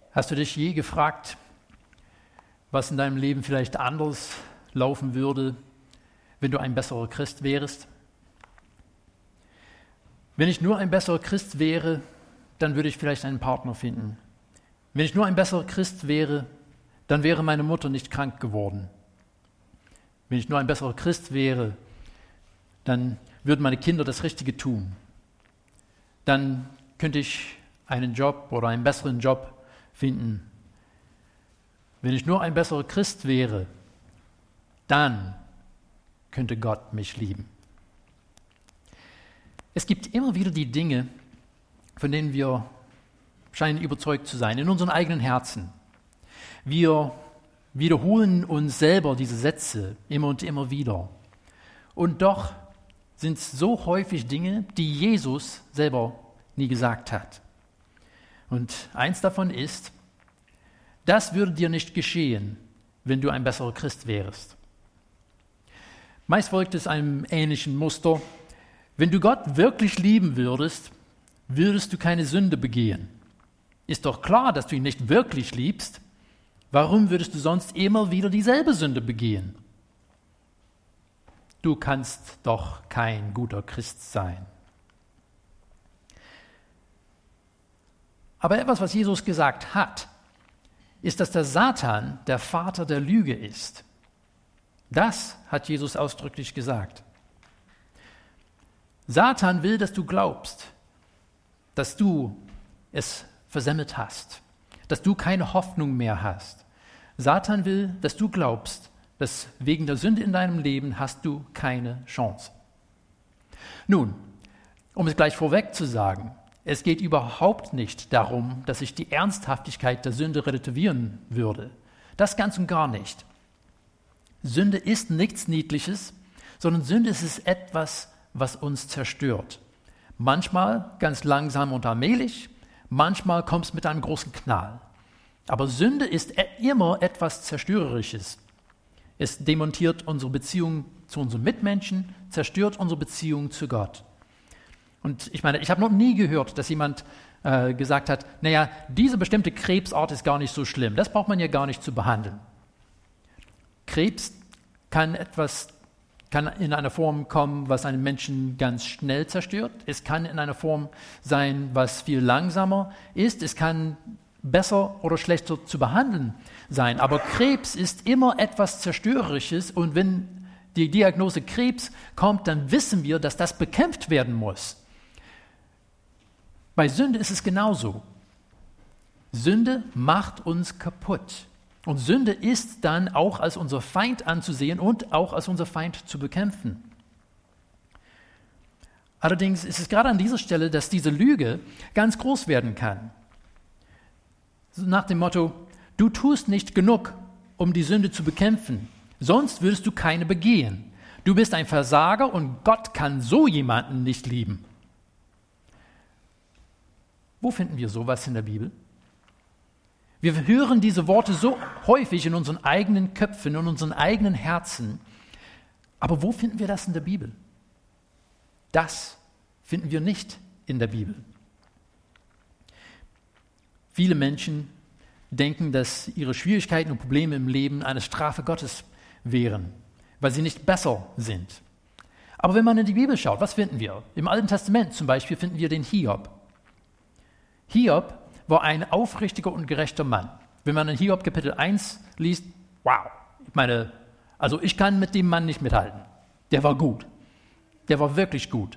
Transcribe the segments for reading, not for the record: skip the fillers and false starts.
Hast du dich je gefragt, was in deinem Leben vielleicht anders laufen würde, wenn du ein besserer Christ wärst? Wenn ich nur ein besserer Christ wäre, dann würde ich vielleicht einen Partner finden. Wenn ich nur ein besserer Christ wäre, dann wäre meine Mutter nicht krank geworden. Wenn ich nur ein besserer Christ wäre, dann würden meine Kinder das Richtige tun. Dann könnte ich einen Job oder einen besseren Job finden. Wenn ich nur ein besserer Christ wäre, dann könnte Gott mich lieben. Es gibt immer wieder die Dinge, von denen wir scheinen überzeugt zu sein, in unseren eigenen Herzen. Wir wiederholen uns selber diese Sätze immer und immer wieder. Und doch sind es so häufig Dinge, die Jesus selber nie gesagt hat. Und eins davon ist, das würde dir nicht geschehen, wenn du ein besserer Christ wärst. Meist folgt es einem ähnlichen Muster. Wenn du Gott wirklich lieben würdest, würdest du keine Sünde begehen. Ist doch klar, dass du ihn nicht wirklich liebst. Warum würdest du sonst immer wieder dieselbe Sünde begehen? Du kannst doch kein guter Christ sein. Aber etwas, was Jesus gesagt hat, ist, dass der Satan der Vater der Lüge ist. Das hat Jesus ausdrücklich gesagt. Satan will, dass du glaubst, dass du es versemmelt hast, dass du keine Hoffnung mehr hast. Satan will, dass du glaubst, dass wegen der Sünde in deinem Leben hast du keine Chance. Nun, um es gleich vorweg zu sagen, es geht überhaupt nicht darum, dass ich die Ernsthaftigkeit der Sünde relativieren würde. Das ganz und gar nicht. Sünde ist nichts Niedliches, sondern Sünde ist etwas, was uns zerstört. Manchmal ganz langsam und allmählich, manchmal kommt es mit einem großen Knall. Aber Sünde ist immer etwas Zerstörerisches. Es demontiert unsere Beziehung zu unseren Mitmenschen, zerstört unsere Beziehung zu Gott. Und ich meine, ich habe noch nie gehört, dass jemand gesagt hat, naja, diese bestimmte Krebsart ist gar nicht so schlimm, das braucht man ja gar nicht zu behandeln. Krebs kann in einer Form kommen, was einen Menschen ganz schnell zerstört. Es kann in einer Form sein, was viel langsamer ist. Es kann besser oder schlechter zu behandeln sein. Aber Krebs ist immer etwas Zerstörerisches. Und wenn die Diagnose Krebs kommt, dann wissen wir, dass das bekämpft werden muss. Bei Sünde ist es genauso. Sünde macht uns kaputt. Und Sünde ist dann auch als unser Feind anzusehen und auch als unser Feind zu bekämpfen. Allerdings ist es gerade an dieser Stelle, dass diese Lüge ganz groß werden kann. Nach dem Motto, du tust nicht genug, um die Sünde zu bekämpfen, sonst würdest du keine begehen. Du bist ein Versager und Gott kann so jemanden nicht lieben. Wo finden wir sowas in der Bibel? Wir hören diese Worte so häufig in unseren eigenen Köpfen, in unseren eigenen Herzen. Aber wo finden wir das in der Bibel? Das finden wir nicht in der Bibel. Viele Menschen denken, dass ihre Schwierigkeiten und Probleme im Leben eine Strafe Gottes wären, weil sie nicht besser sind. Aber wenn man in die Bibel schaut, was finden wir? Im Alten Testament zum Beispiel finden wir den Hiob. Hiob war ein aufrichtiger und gerechter Mann. Wenn man in Hiob Kapitel 1 liest, wow, ich kann mit dem Mann nicht mithalten. Der war gut. Der war wirklich gut.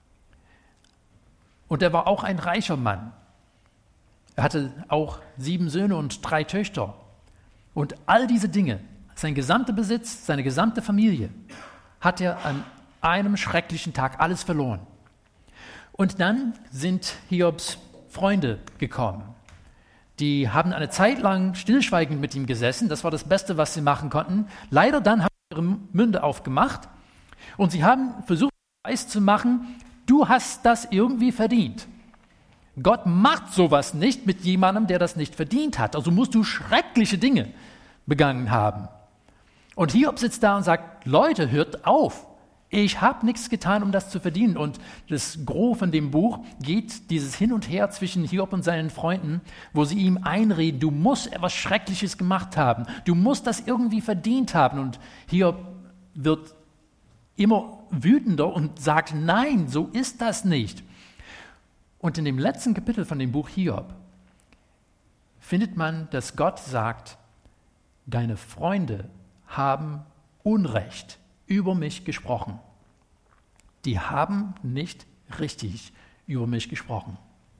Und er war auch ein reicher Mann. Er hatte auch 7 Söhne und 3 Töchter. Und all diese Dinge, sein gesamter Besitz, seine gesamte Familie, hat er an einem schrecklichen Tag alles verloren. Und dann sind Hiobs Freunde gekommen. Die haben eine Zeit lang stillschweigend mit ihm gesessen. Das war das Beste, was sie machen konnten. Leider dann haben sie ihre Münde aufgemacht und sie haben versucht, Beweis zu machen, du hast das irgendwie verdient. Gott macht sowas nicht mit jemandem, der das nicht verdient hat. Also musst du schreckliche Dinge begangen haben. Und Hiob sitzt da und sagt, Leute, hört auf. Ich habe nichts getan, um das zu verdienen. Und das Gros von dem Buch geht dieses Hin und Her zwischen Hiob und seinen Freunden, wo sie ihm einreden, du musst etwas Schreckliches gemacht haben. Du musst das irgendwie verdient haben. Und Hiob wird immer wütender und sagt, nein, so ist das nicht. Und in dem letzten Kapitel von dem Buch Hiob findet man, dass Gott sagt, deine Freunde haben Unrecht über mich gesprochen. Die haben nicht richtig über mich gesprochen.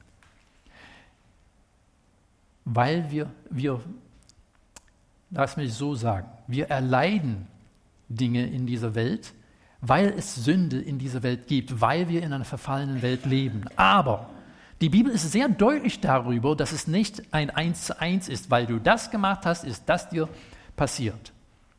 Weil wir, lass mich so sagen, wir erleiden Dinge in dieser Welt, weil es Sünde in dieser Welt gibt, weil wir in einer verfallenen Welt leben. Aber die Bibel ist sehr deutlich darüber, dass es nicht ein 1:1 ist, weil du das gemacht hast, ist das dir passiert.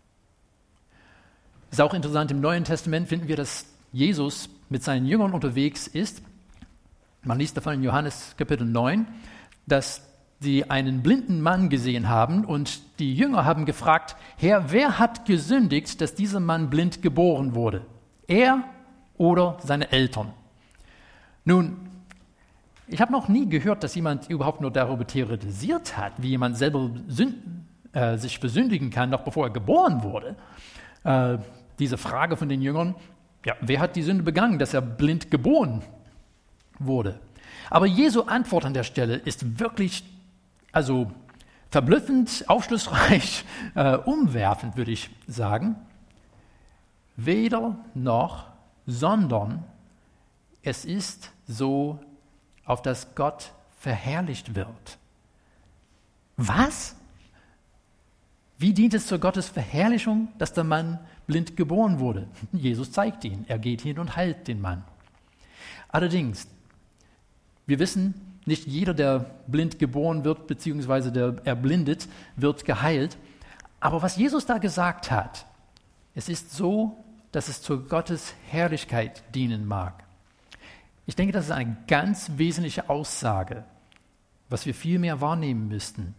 Ist auch interessant, im Neuen Testament finden wir, dass Jesus mit seinen Jüngern unterwegs ist. Man liest davon in Johannes Kapitel 9, dass sie einen blinden Mann gesehen haben und die Jünger haben gefragt, Herr, wer hat gesündigt, dass dieser Mann blind geboren wurde? Er oder seine Eltern? Nun, ich habe noch nie gehört, dass jemand überhaupt nur darüber theoretisiert hat, wie jemand selber sich versündigen kann, noch bevor er geboren wurde. Diese Frage von den Jüngern, ja, wer hat die Sünde begangen, dass er blind geboren wurde? Aber Jesu Antwort an der Stelle ist wirklich, verblüffend, aufschlussreich, umwerfend, würde ich sagen. Weder noch, sondern es ist so, auf das Gott verherrlicht wird. Was? Wie dient es zur Gottes Verherrlichung, dass der Mann blind geboren wurde? Jesus zeigt ihn. Er geht hin und heilt den Mann. Allerdings, wir wissen, nicht jeder, der blind geboren wird, beziehungsweise der erblindet, wird geheilt. Aber was Jesus da gesagt hat, es ist so, dass es zur Gottes Herrlichkeit dienen mag. Ich denke, das ist eine ganz wesentliche Aussage, was wir viel mehr wahrnehmen müssten.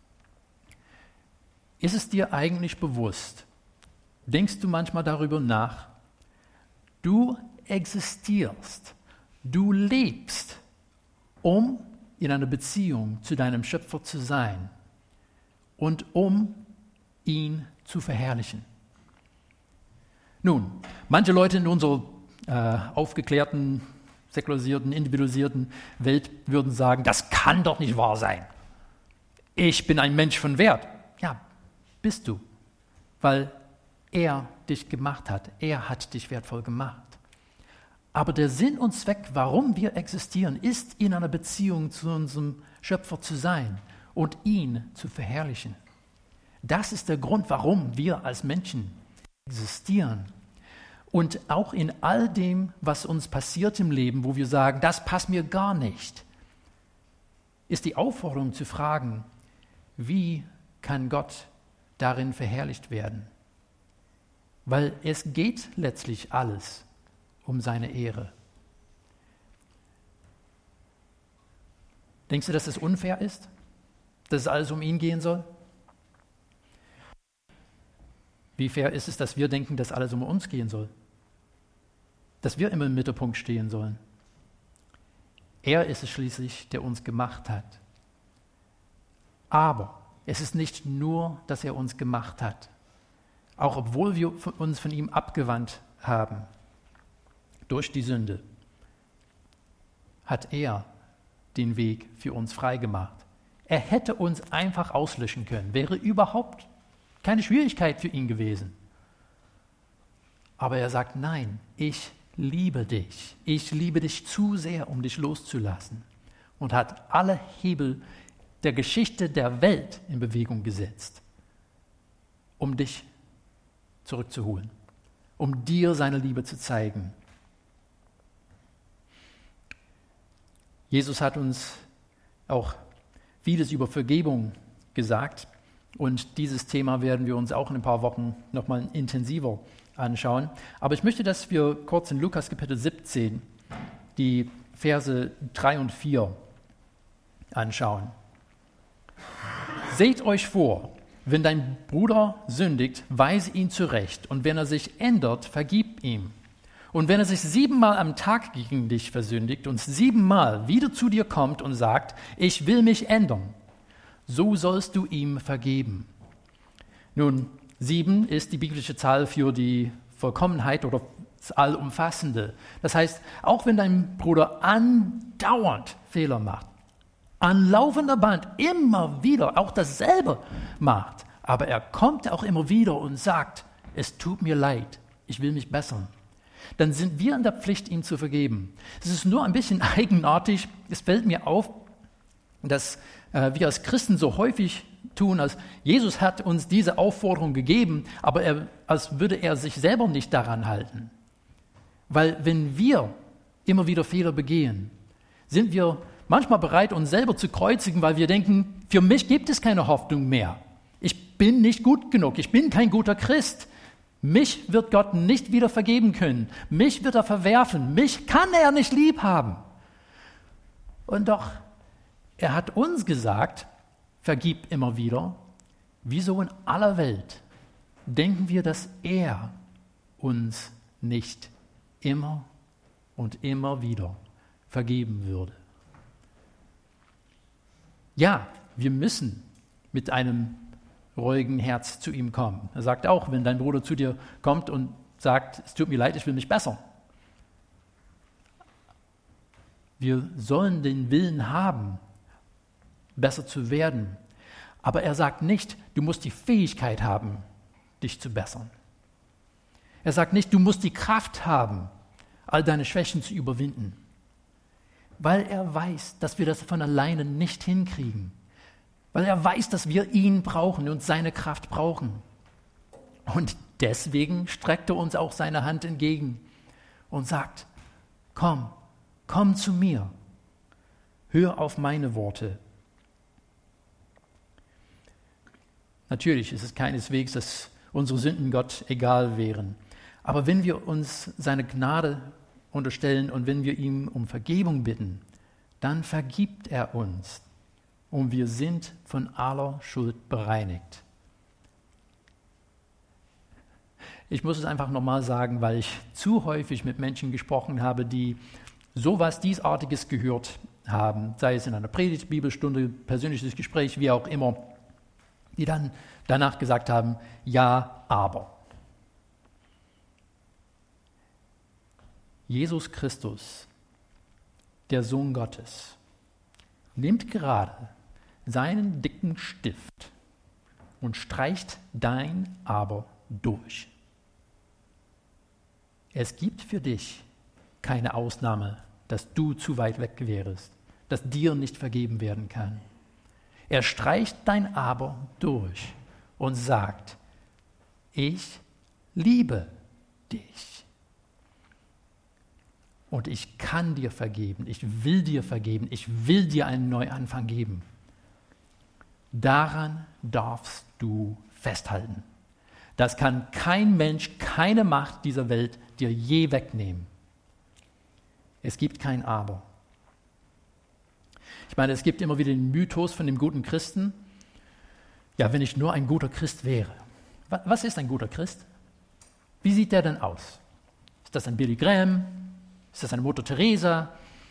Ist es dir eigentlich bewusst? Denkst du manchmal darüber nach? Du existierst, du lebst, um in einer Beziehung zu deinem Schöpfer zu sein und um ihn zu verherrlichen. Nun, manche Leute in unserer aufgeklärten, säkularisierten, individualisierten Welt würden sagen, das kann doch nicht wahr sein. Ich bin ein Mensch von Wert. Ja, bist du, weil er dich gemacht hat. Er hat dich wertvoll gemacht. Aber der Sinn und Zweck, warum wir existieren, ist, in einer Beziehung zu unserem Schöpfer zu sein und ihn zu verherrlichen. Das ist der Grund, warum wir als Menschen existieren. Und auch in all dem, was uns passiert im Leben, wo wir sagen, das passt mir gar nicht, ist die Aufforderung zu fragen, wie kann Gott darin verherrlicht werden? Weil es geht letztlich alles um seine Ehre. Denkst du, dass es unfair ist, dass es alles um ihn gehen soll? Wie fair ist es, dass wir denken, dass alles um uns gehen soll? Dass wir immer im Mittelpunkt stehen sollen? Er ist es schließlich, der uns gemacht hat. Aber es ist nicht nur, dass er uns gemacht hat. Auch obwohl wir uns von ihm abgewandt haben, durch die Sünde, hat er den Weg für uns freigemacht. Er hätte uns einfach auslöschen können, wäre überhaupt keine Schwierigkeit für ihn gewesen. Aber er sagt, nein, ich liebe dich. Ich liebe dich zu sehr, um dich loszulassen. Und hat alle Hebel der Geschichte der Welt in Bewegung gesetzt, um dich zurückzuholen, um dir seine Liebe zu zeigen. Jesus hat uns auch vieles über Vergebung gesagt und dieses Thema werden wir uns auch in ein paar Wochen nochmal intensiver anschauen. Aber ich möchte, dass wir kurz in Lukas Kapitel 17 die Verse 3 und 4 anschauen. Seht euch vor, wenn dein Bruder sündigt, weise ihn zurecht und wenn er sich ändert, vergib ihm. Und wenn er sich 7-mal am Tag gegen dich versündigt und 7-mal wieder zu dir kommt und sagt, ich will mich ändern, so sollst du ihm vergeben. Nun, 7 ist die biblische Zahl für die Vollkommenheit oder das Allumfassende. Das heißt, auch wenn dein Bruder andauernd Fehler macht, an laufender Band immer wieder auch dasselbe macht, aber er kommt auch immer wieder und sagt, es tut mir leid, ich will mich bessern, dann sind wir in der Pflicht, ihm zu vergeben. Es ist nur ein bisschen eigenartig, es fällt mir auf, dass wir als Christen so häufig tun, als Jesus hat uns diese Aufforderung gegeben, aber als würde er sich selber nicht daran halten. Weil wenn wir immer wieder Fehler begehen, sind wir manchmal bereit, uns selber zu kreuzigen, weil wir denken, für mich gibt es keine Hoffnung mehr. Ich bin nicht gut genug, ich bin kein guter Christ. Mich wird Gott nicht wieder vergeben können. Mich wird er verwerfen. Mich kann er nicht lieb haben. Und doch, er hat uns gesagt, vergib immer wieder. Wieso in aller Welt denken wir, dass er uns nicht immer und immer wieder vergeben würde? Ja, wir müssen mit einem ruhigen Herz zu ihm kommen. Er sagt auch, wenn dein Bruder zu dir kommt und sagt, es tut mir leid, ich will mich bessern. Wir sollen den Willen haben, besser zu werden. Aber er sagt nicht, du musst die Fähigkeit haben, dich zu bessern. Er sagt nicht, du musst die Kraft haben, all deine Schwächen zu überwinden. Weil er weiß, dass wir das von alleine nicht hinkriegen. Weil er weiß, dass wir ihn brauchen und seine Kraft brauchen. Und deswegen streckt er uns auch seine Hand entgegen und sagt, komm zu mir, hör auf meine Worte. Natürlich ist es keineswegs, dass unsere Sünden Gott egal wären. Aber wenn wir uns seine Gnade unterstellen und wenn wir ihm um Vergebung bitten, dann vergibt er uns. Und wir sind von aller Schuld bereinigt. Ich muss es einfach nochmal sagen, weil ich zu häufig mit Menschen gesprochen habe, die sowas Diesartiges gehört haben, sei es in einer Predigt, Bibelstunde, persönliches Gespräch, wie auch immer, die dann danach gesagt haben, ja, aber. Jesus Christus, der Sohn Gottes, nimmt gerade seinen dicken Stift und streicht dein Aber durch. Es gibt für dich keine Ausnahme, dass du zu weit weg wärst, dass dir nicht vergeben werden kann. Er streicht dein Aber durch und sagt, ich liebe dich. Und ich kann dir vergeben, ich will dir vergeben, ich will dir einen Neuanfang geben. Daran darfst du festhalten. Das kann kein Mensch, keine Macht dieser Welt dir je wegnehmen. Es gibt kein Aber. Ich meine, es gibt immer wieder den Mythos von dem guten Christen. Ja, wenn ich nur ein guter Christ wäre. Was ist ein guter Christ? Wie sieht der denn aus? Ist das ein Billy Graham? Ist das eine Mutter Teresa?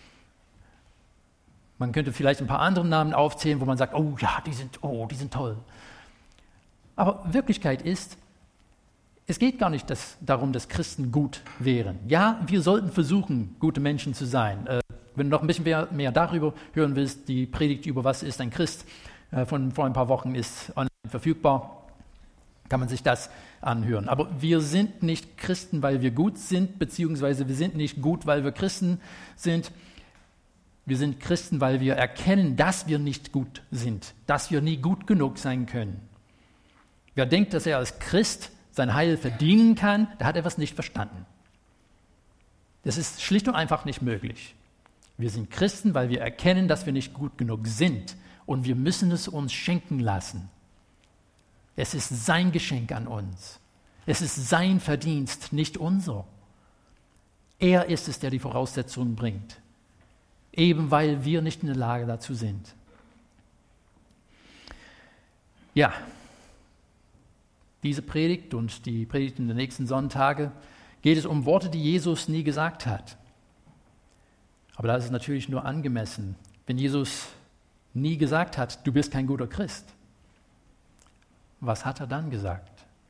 Man könnte vielleicht ein paar andere Namen aufzählen, wo man sagt, oh ja, die sind toll. Aber Wirklichkeit ist, es geht gar nicht darum, dass Christen gut wären. Ja, wir sollten versuchen, gute Menschen zu sein. Wenn du noch ein bisschen mehr darüber hören willst, die Predigt über was ist ein Christ von vor ein paar Wochen ist online verfügbar, kann man sich das anhören. Aber wir sind nicht Christen, weil wir gut sind, beziehungsweise wir sind nicht gut, weil wir Christen sind. Wir sind Christen, weil wir erkennen, dass wir nicht gut sind, dass wir nie gut genug sein können. Wer denkt, dass er als Christ sein Heil verdienen kann, der hat etwas nicht verstanden. Das ist schlicht und einfach nicht möglich. Wir sind Christen, weil wir erkennen, dass wir nicht gut genug sind und wir müssen es uns schenken lassen. Es ist sein Geschenk an uns. Es ist sein Verdienst, nicht unser. Er ist es, der die Voraussetzungen bringt. Eben weil wir nicht in der Lage dazu sind. Ja, diese Predigt und die Predigten der nächsten Sonntage geht es um Worte, die Jesus nie gesagt hat. Aber da ist es natürlich nur angemessen, wenn Jesus nie gesagt hat, du bist kein guter Christ. Was hat er dann gesagt?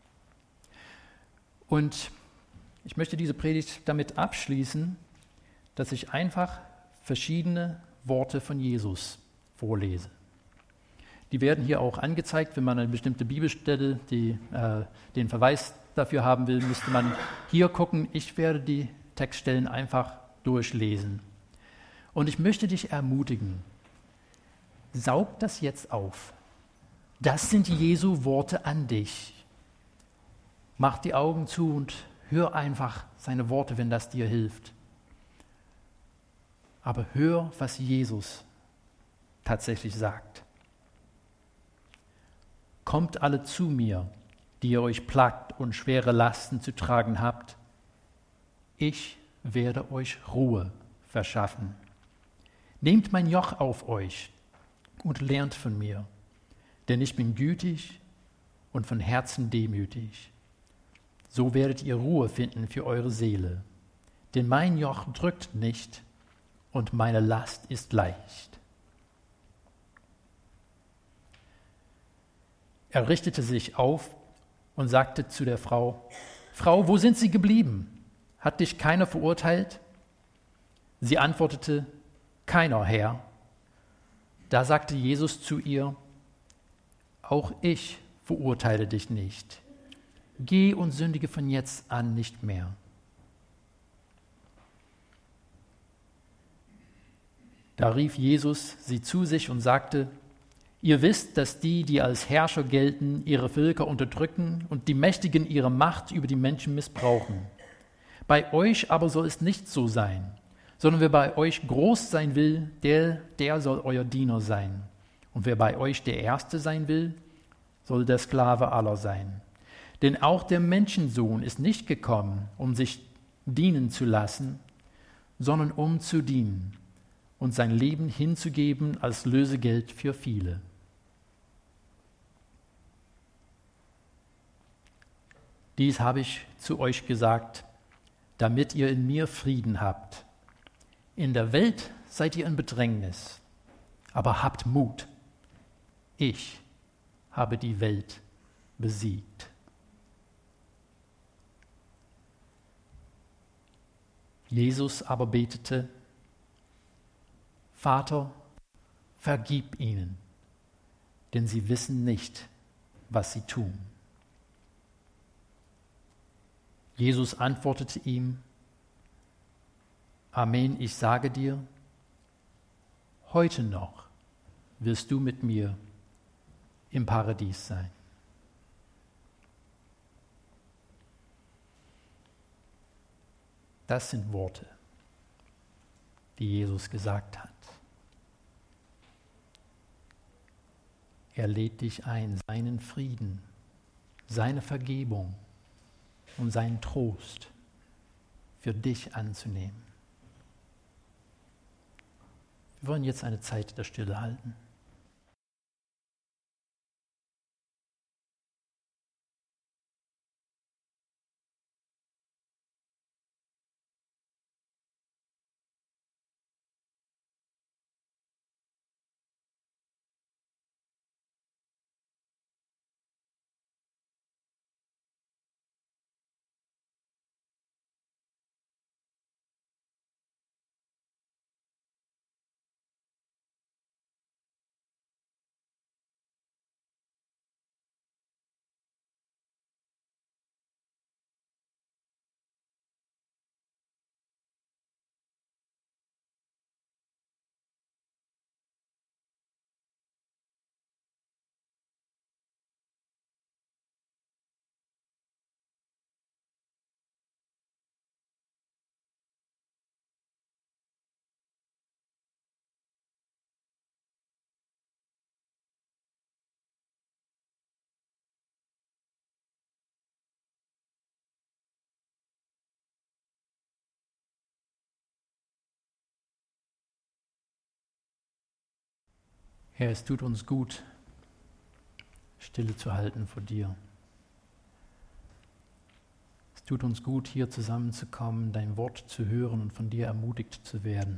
Und ich möchte diese Predigt damit abschließen, dass ich einfach verschiedene Worte von Jesus vorlese. Die werden hier auch angezeigt, wenn man eine bestimmte Bibelstelle, den Verweis dafür haben will, müsste man hier gucken. Ich werde die Textstellen einfach durchlesen. Und ich möchte dich ermutigen, saug das jetzt auf. Das sind Jesu Worte an dich. Mach die Augen zu und hör einfach seine Worte, wenn das dir hilft. Aber hör, was Jesus tatsächlich sagt. Kommt alle zu mir, die ihr euch plagt und schwere Lasten zu tragen habt. Ich werde euch Ruhe verschaffen. Nehmt mein Joch auf euch und lernt von mir, denn ich bin gütig und von Herzen demütig. So werdet ihr Ruhe finden für eure Seele, denn mein Joch drückt nicht und meine Last ist leicht. Er richtete sich auf und sagte zu der Frau, Frau, wo sind sie geblieben? Hat dich keiner verurteilt? Sie antwortete, keiner, Herr. Da sagte Jesus zu ihr, auch ich verurteile dich nicht. Geh und sündige von jetzt an nicht mehr. Da rief Jesus sie zu sich und sagte, ihr wisst, dass die als Herrscher gelten, ihre Völker unterdrücken und die Mächtigen ihre Macht über die Menschen missbrauchen. Bei euch aber soll es nicht so sein, sondern wer bei euch groß sein will, der soll euer Diener sein. Und wer bei euch der Erste sein will, soll der Sklave aller sein. Denn auch der Menschensohn ist nicht gekommen, um sich dienen zu lassen, sondern um zu dienen und sein Leben hinzugeben als Lösegeld für viele. Dies habe ich zu euch gesagt, damit ihr in mir Frieden habt. In der Welt seid ihr in Bedrängnis, aber habt Mut. Ich habe die Welt besiegt. Jesus aber betete, Vater, vergib ihnen, denn sie wissen nicht, was sie tun. Jesus antwortete ihm, Amen, ich sage dir, heute noch wirst du mit mir im Paradies sein. Das sind Worte, die Jesus gesagt hat. Er lädt dich ein, seinen Frieden, seine Vergebung und seinen Trost für dich anzunehmen. Wir wollen jetzt eine Zeit der Stille halten. Herr, es tut uns gut, Stille zu halten vor dir. Es Es tut uns gut, hier zusammenzukommen, dein Wort zu hören und von dir ermutigt zu werden.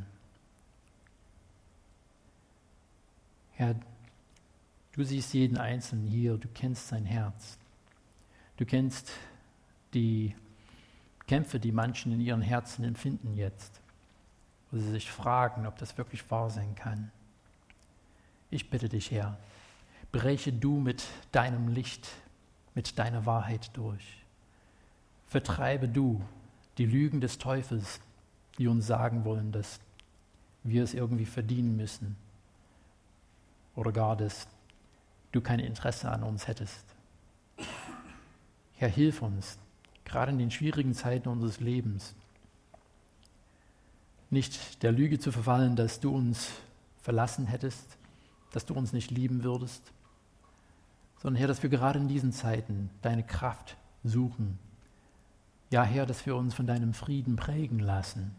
Herr, du siehst jeden Einzelnen hier, du kennst sein Herz. Du kennst die Kämpfe, die manchen in ihren Herzen empfinden jetzt, wo sie sich fragen, ob das wirklich wahr sein kann. Ich bitte dich, Herr, breche du mit deinem Licht, mit deiner Wahrheit durch. Vertreibe du die Lügen des Teufels, die uns sagen wollen, dass wir es irgendwie verdienen müssen oder gar, dass du kein Interesse an uns hättest. Herr, hilf uns, gerade in den schwierigen Zeiten unseres Lebens, nicht der Lüge zu verfallen, dass du uns verlassen hättest, dass du uns nicht lieben würdest, sondern Herr, dass wir gerade in diesen Zeiten deine Kraft suchen. Ja, Herr, dass wir uns von deinem Frieden prägen lassen.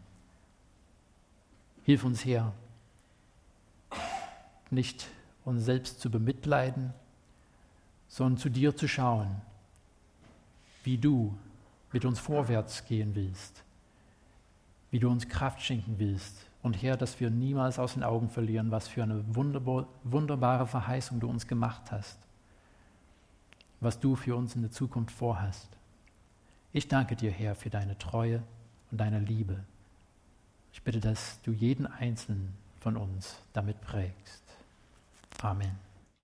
Hilf uns, Herr, nicht uns selbst zu bemitleiden, sondern zu dir zu schauen, wie du mit uns vorwärts gehen willst, wie du uns Kraft schenken willst. Und Herr, dass wir niemals aus den Augen verlieren, was für eine wunderbare Verheißung du uns gemacht hast, was du für uns in der Zukunft vorhast. Ich danke dir, Herr, für deine Treue und deine Liebe. Ich bitte, dass du jeden Einzelnen von uns damit prägst. Amen.